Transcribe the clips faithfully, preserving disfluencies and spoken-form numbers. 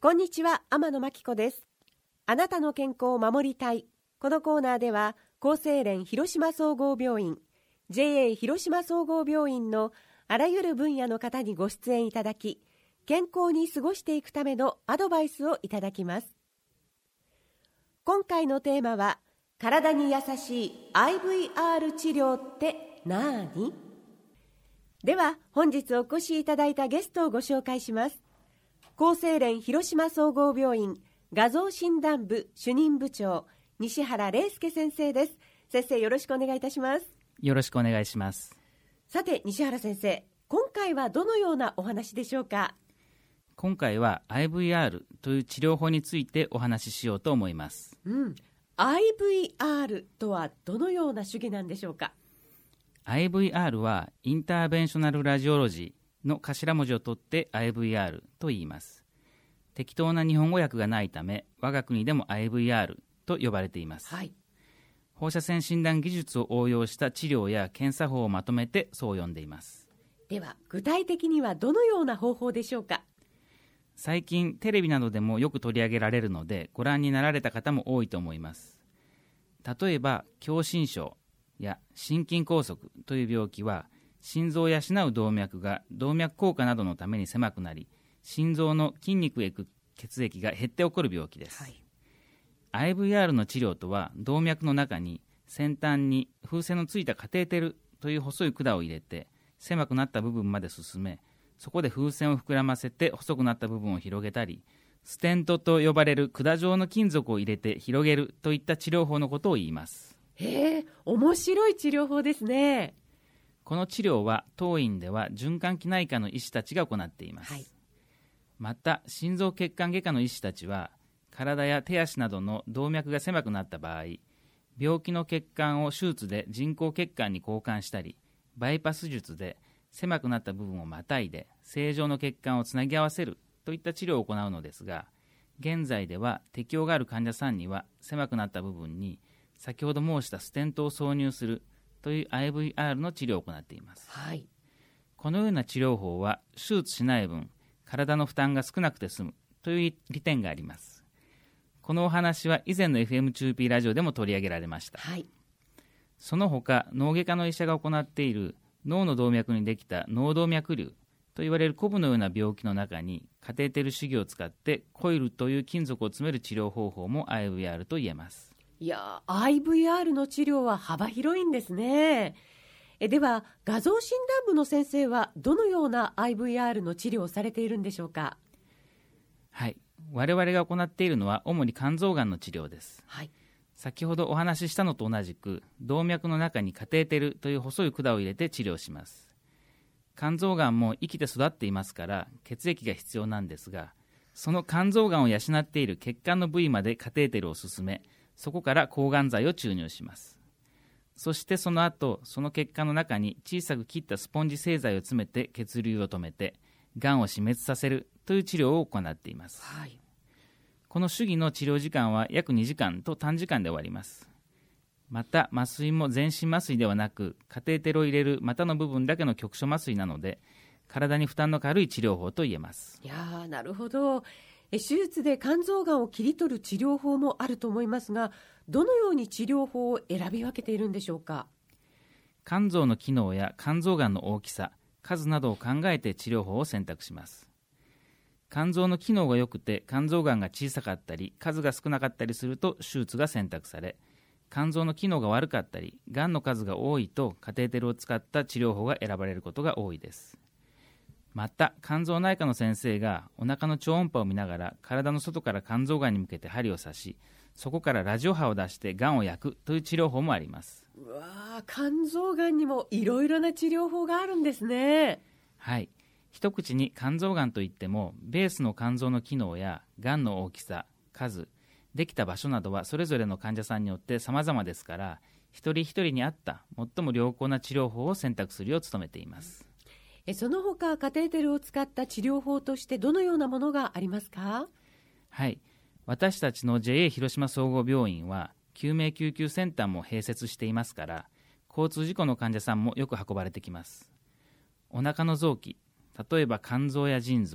こんにちは、天野真紀子です。あなたの健康を守りたい。このコーナーでは厚生連広島総合病院 ジェーエー 広島総合病院のあらゆる分野の方にご出演いただき、健康に過ごしていくためのアドバイスをいただきます。今回のテーマは、体に優しい アイブイアール 治療って何？では本日お越しいただいたゲストをご紹介します。厚生連広島総合病院画像診断部主任部長、西原礼介先生です。先生、よろしくお願いいたします。 よろしくお願いします。 さて西原先生、今回はどのようなお話でしょうか？ 今回は アイブイアール という治療法についてお話ししようと思います。 うん、アイブイアール とはどのような主義なんでしょうか？ アイブイアール はインターベンショナルラジオロジーの頭文字を取って アイブイアール と言います。適当な日本語訳がないため、我が国でも アイブイアール と呼ばれています。 はい、 放射線診断技術を応用した治療や検査法をまとめてそう呼んでいます。 では具体的にはどのような方法でしょうか？ 最近テレビなどでもよく取り上げられるので、ご覧になられた方も多いと思います。例えば狭心症や心筋梗塞という病気は、心臓を養う動脈が動脈硬化などのために狭くなり、心臓の筋肉へ行く血液が減って起こる病気です。はい、アイブイアール の治療とは、動脈の中に先端に風船のついたカテーテルという細い管を入れて、狭くなった部分まで進め、そこで風船を膨らませて細くなった部分を広げたり、ステントと呼ばれる管状の金属を入れて広げるといった治療法のことを言います。 へえ、面白い治療法ですね。 この治療は当院では循環器内科の医師たちが行っています。はい、また心臓血管外科の医師たちは、体や手足などの動脈が狭くなった場合、病気の血管を手術で人工血管に交換したり、バイパス術で狭くなった部分をまたいで正常の血管をつなぎ合わせるといった治療を行うのですが、現在では適応がある患者さんには、狭くなった部分に先ほど申したステントを挿入するという アイブイアール の治療を行っています。 はい、 このような治療法は手術しない分、体の負担が少なくて済むという利点があります。このお話は以前の エフエムツーピー ラジオでも取り上げられました。 はい、 その他、脳外科の医者が行っている脳の動脈にできた脳動脈瘤といわれるコブのような病気の中に、カテーテル主義を使ってコイルという金属を詰める治療方法も アイブイアール と言えます。 いや、アイブイアール の治療は幅広いんですね。えでは画像診断部の先生はどのような アイブイアール の治療をされているんでしょうか？ はい、我々が行っているのは主に肝臓がんの治療です。 はい、 先ほどお話ししたのと同じく、動脈の中にカテーテルという細い管を入れて治療します。肝臓がんも生きて育っていますから血液が必要なんですが、その肝臓がんを養っている血管の部位までカテーテルを進め、そこから抗がん剤を注入します。そしてその後、その血管の中に小さく切ったスポンジ製剤を詰めて血流を止めて、がんを死滅させるという治療を行っています。 はい、 この手技の治療時間は約にじかんと短時間で終わります。また麻酔も全身麻酔ではなく、カテーテルを入れる股の部分だけの局所麻酔なので、体に負担の軽い治療法と言えます。 いやー、なるほど。え手術で肝臓がんを切り取る治療法もあると思いますが、どのように治療法を選び分けているんでしょうか？ 肝臓の機能や肝臓がんの大きさ、数などを考えて治療法を選択します。肝臓の機能が良くて肝臓がんが小さかったり数が少なかったりすると手術が選択され、肝臓の機能が悪かったりがんの数が多いとカテーテルを使った治療法が選ばれることが多いです。また肝臓内科の先生がお腹の超音波を見ながら体の外から肝臓がんに向けて針を刺し、そこからラジオ波を出してがんを焼くという治療法もあります。 うわー、肝臓がんにもいろいろな治療法があるんですね。 はい、一口に肝臓がんといっても、ベースの肝臓の機能やがんの大きさ、数、できた場所などはそれぞれの患者さんによって様々ですから、一人一人に合った最も良好な治療法を選択するよう努めています。 えその他カテーテルを使った治療法としてどのようなものがありますか？ はい、私たちの ジェーエー 広島総合病院は救命救急センターも併設していますから、交通事故の患者さんもよく運ばれてきます。お腹の臓器、例えば肝臓や腎臓、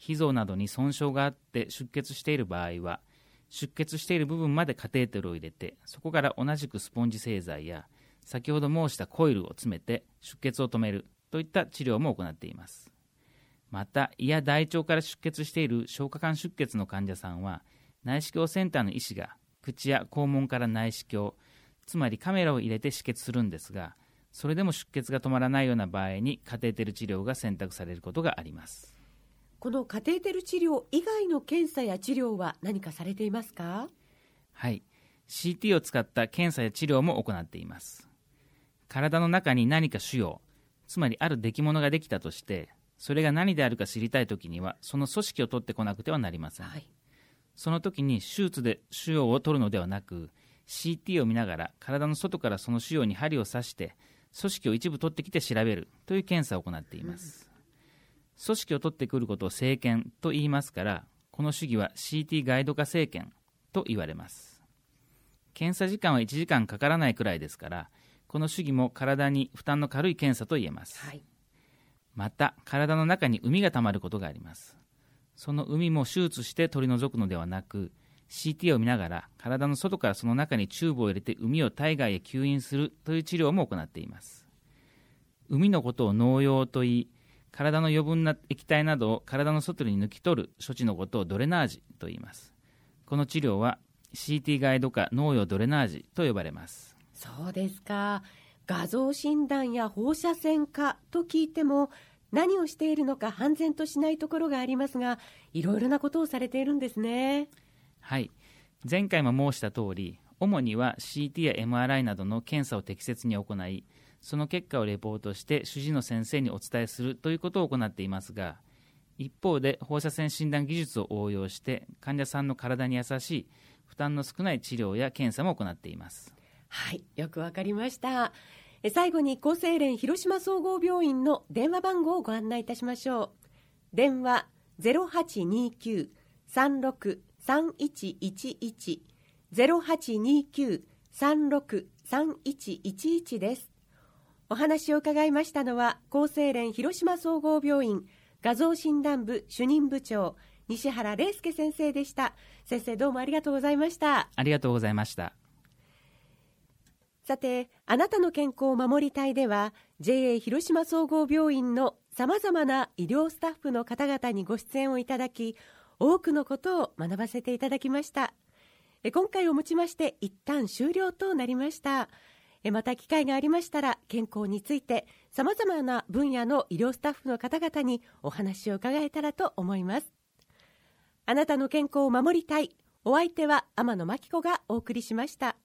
脾臓などに損傷があって出血している場合は、出血している部分までカテーテルを入れて、そこから同じくスポンジ製剤や先ほど申したコイルを詰めて出血を止めるといった治療も行っています。また、胃や大腸から出血している消化管出血の患者さんは、内視鏡センターの医師が口や肛門から内視鏡、つまりカメラを入れて止血するんですが、それでも出血が止まらないような場合にカテーテル治療が選択されることがあります。 このカテーテル治療以外の検査や治療は何かされていますか？ はい、シーティー を使った検査や治療も行っています。体の中に何か腫瘍、つまりある出来物ができたとして、それが何であるか知りたいときには、その組織を取ってこなくてはなりません。はい、その時に手術で腫瘍を取るのではなく、シーティー を見ながら体の外からその腫瘍に針を刺して組織を一部取ってきて調べるという検査を行っています。うん、組織を取ってくることを生検と言いますから、この手技は シーティー ガイド化生検と言われます。検査時間はいちじかんかからないくらいですから、この手技も体に負担の軽い検査と言えます。はい、また、体の中に膿がたまることがあります。その膿も手術して取り除くのではなく、シーティー を見ながら体の外からその中にチューブを入れて膿を体外へ吸引するという治療も行っています。膿のことを膿瘍といい、体の余分な液体などを体の外に抜き取る処置のことをドレナージと言います。この治療は シーティー ガイド化膿瘍ドレナージと呼ばれます。 そうですか。画像診断や放射線科と聞いても、何をしているのか判然としないところがありますが、いろいろなことをされているんですね。 はい、前回も申した通り、主には シーティー や エムアールアイ などの検査を適切に行い、その結果をレポートして主治医の先生にお伝えするということを行っていますが、一方で放射線診断技術を応用して患者さんの体に優しい負担の少ない治療や検査も行っています。 はい、よくわかりました。え最後に厚生連広島総合病院の電話番号をご案内いたしましょう。電話 ゼロはちにきゅう さんろく さんいちいちいち ゼロはちにきゅう さんろく さんいちいちいちです。お話を伺いましたのは、厚生連広島総合病院画像診断部主任部長西原玲介先生でした。先生、どうもありがとうございました。 ありがとうございました。 さて、あなたの健康を守りたいでは ジェーエー 広島総合病院のさまざまな医療スタッフの方々にご出演をいただき、多くのことを学ばせていただきました。え今回をもちまして一旦終了となりました。えまた機会がありましたら、健康についてさまざまな分野の医療スタッフの方々にお話を伺えたらと思います。あなたの健康を守りたい。お相手は天野真紀子がお送りしました。